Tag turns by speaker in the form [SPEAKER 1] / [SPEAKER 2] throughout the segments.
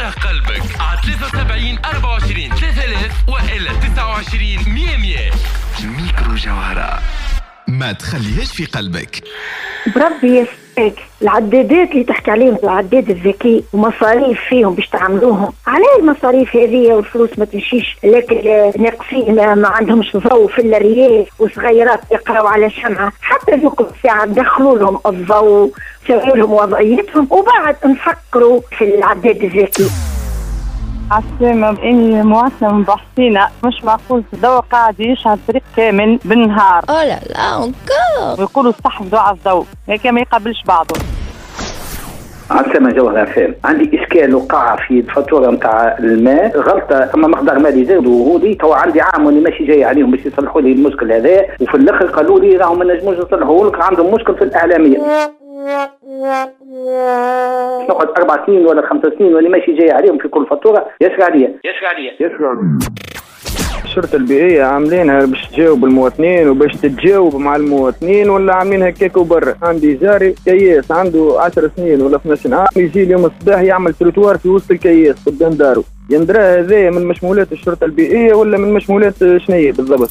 [SPEAKER 1] وفرغ قلبك على 73 24 3000 وإلا 29 100. ميكرو جوهرة، ما تخليهاش في قلبك.
[SPEAKER 2] بربي يسعدك، العدادات اللي تحكي عليهم العداد الذكي ومصاريف فيهم باش تعملوهم، على المصاريف هذه والفلوس ما تمشيش لكن ناقصين ما عندهمش ضوء في الرياف وصغيرات يقراوا على شمعة، حتى ذوك الساعة دخلوا لهم الضوء، سووا لهم وضعيتهم وبعد نفكروا في العداد الذكي.
[SPEAKER 3] عالسلامة، إني مواطنة من بحسينة، مش معقول الضوء قاعد يشعل طريق كامل بالنهار.
[SPEAKER 4] لا انكار
[SPEAKER 3] ويقولوا استحفظوا على الضوء، هيك ما يقابلش بعضه.
[SPEAKER 5] عالسلامة جوهرة فهم، عندي إشكال وقع في الفاتورة نتاع الماء، غلطة ثم مقدار مالي زاد وهودي توا عندي عام واني ماشي جاي عليهم باش يصلحوا لي المشكل هذا، وفي الآخر قالوا لي راهم ما نجموش يصلحوا لك، عندهم مشكل في الإعلامية. نقعد 4 سنين ولا 5 سنين واني ماشي جاي عليهم في كل فاتورة، يسرع عليا.
[SPEAKER 6] الشرطة البيئية عاملينها باش تجاوب المواطنين وباش تتجاوب مع المواطنين، ولا عاملينها كيكو برا؟ عندي جاري كياس عنده 10 سنين ولا 12 عام، يجي اليوم الصباح يعمل تروتوار في وسط الكياس قدام داره، يندرى هذا من مشمولات الشرطة البيئية ولا من مشمولات شنية بالضبط؟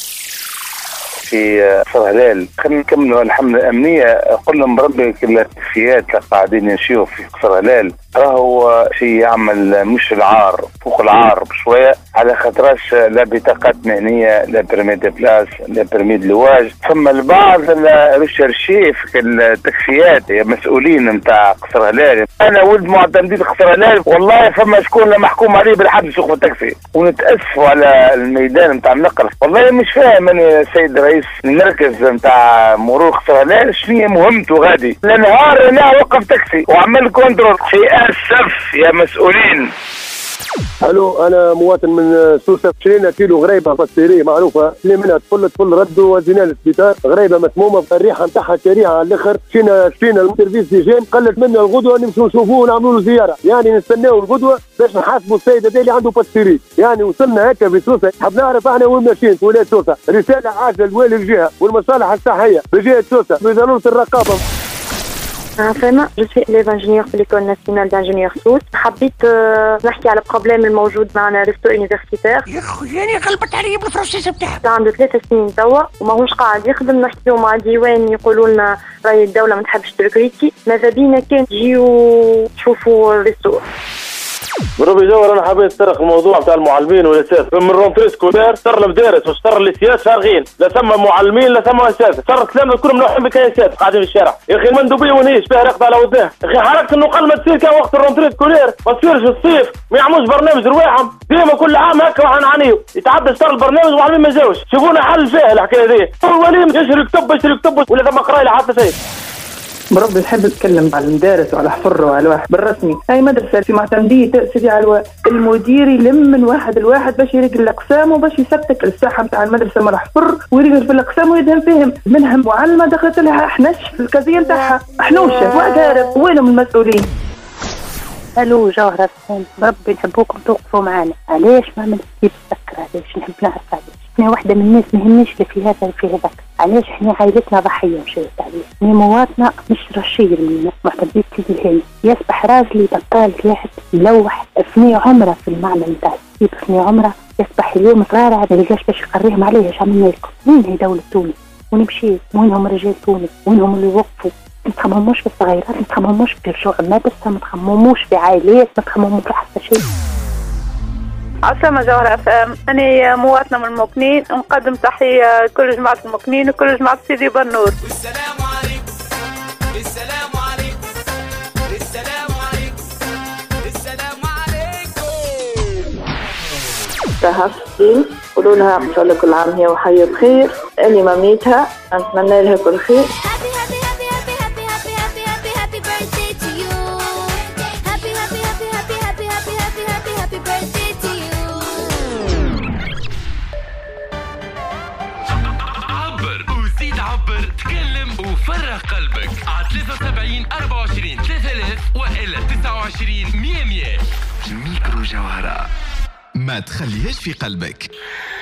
[SPEAKER 7] في قصر هلال خلينا نكملوا الحملة الأمنية. قلنا بربي كل التكفيات اللي قاعدين يمشيوا في قصر هلال راهو شيء يعمل مش العار فوق العار بشوية، على خاطرش لا بطاقات مهنية لا برمي دي بلاس لا برمي دي لواج. ثم البعض ريشيرشي في التكفيات مسؤولين نتاع قصر هلال. أنا ولد معتمدين قصر هلال والله فما شكون محكوم عليه بالحبس ياخذ تاكسي، ونتأسفوا على الميدان نتاع النقل. والله مش فاهم أنا السيد رئيس المركز نتاع مرور قصر هلال شنو مهمته غادي. النهار أنا وقف تاكسي وعمل كونترول في السف يا مسؤولين.
[SPEAKER 8] الو، انا مواطن من سوسه، شرينا كيلو غريبه بطيريه معروفه اللي منها تفل ردوا وزينها للسبيطار، غريبه مسمومه الريحه نتاعها كريهه على الاخر. شرينا السيرفيس ديجين قلت منا الغدوه نمشوا نشوفوه ونعملوا له زياره، يعني نستناو الغدوه باش نحاسبوا السيد هذا اللي عنده بطيريه. يعني وصلنا هكا في سوسه، حاب نعرف احنا وين ماشيين في ولايه سوسه. رساله عاجله لوالي الجهه والمصالح الصحيه بجهه سوسه بضروره الرقابه.
[SPEAKER 2] فما جو سوي إليف انجينيور في ليكول ناسيونال دانجينيور سوس. حبيت نحكي على البروبليم الموجود معنا ريستو يونيفرسيتير.
[SPEAKER 9] يا خويا قلبت عليا بالفرنسيس بتاعك.
[SPEAKER 2] عنده 3 سنين توا وماهوش قاعد يخدم. نحكيو مع ديوان يقولوا لنا راهي الدوله ما تحبش تركريتي، ماذا بينا كان تجيو تشوفوا الريستو.
[SPEAKER 10] بربي جوهر انا حبيت نطرق الموضوع بتاع المعلمين والاساتذه. من رونتري سكولير صار المدارس وصار السياسات فارغين، لا ثم معلمين لا ثم اساتذه، صار الكلام كلهم ملوحين بكياسات قاعدين في الشارع. يا اخي المندوبيه ونيش فيها رقد على ودناه. يا اخي حركه النقل ما تصير كان وقت الرونتري سكولير، ما تصيرش في الصيف، ما يعملوش برنامج رواحهم ديما كل عام هكا واحنا نعانيو. يتعدى صار البرنامج ومعلمين ما جاوش. شوفونا حل فيها الحكايه هذه. الوليم يشري كتب ولا ثم قرايه حتى شيء.
[SPEAKER 11] بربي نحب نتكلم على المدارس وعلى حفر وعلى واحد بالرسمي. هاي مدرسة في معتمدية تأسيدي على المدير يلم من واحد الواحد باش يريق الأقسام وباش يسبتك الساحة متاع المدرسة مع الحفر ويريق في الأقسام ويدهم فيهم. منها معلمة دخلت لها احناش في الكازية نتاعها حنوشة واحد هارب. وينهم المسؤولين؟
[SPEAKER 12] الو جوهرة فهم، بربي نحبوكم توقفوا معنا. علاش ما عملت كيف تسكر؟ علاش نحب نعرف علاش؟ احنا واحدة من الناس ما يهمنيش لا في هذا في هذاك. علاش احنا عائلتنا ضحية مشيت عليه. احنا مواطنة مش رشيد من معتمدية سيدي الهاني. يصبح راجلي بطال واحد ملوح افني عمره في المعنى نتاع السيب افني عمره، يصبح اليوم صغار ما لقاش باش يقريهم عليه. اش عملنا لكم؟ وين هي دولة تونس؟ ونمشي وينهم رجال تونس؟ وينهم اللي يوقفوا؟ ما تخمموش في الصغيرات، ما تخمموش في رجوع المدرسة، ما تخمموش في عائلات، ما تخمموش في حتى شيء.
[SPEAKER 3] عسلامة جوهرة فهم، أنا مواطنة من المكنين، نقدم تحية لكل جماعة المكنين وكل جماعة سيدي بنور.
[SPEAKER 9] السلام عليكم السلام عليكم السلام عليكم السلام عليكم.
[SPEAKER 13] تهفين قولوا لها إن شاء الله كل عام هي وحية بخير. اللي مميتها نتمنى لها كل خير.
[SPEAKER 1] عبر تكلم وفرغ قلبك على 73 24 3000 وإلا 29 100. ميكرو جوهرة، ما تخليهاش في قلبك.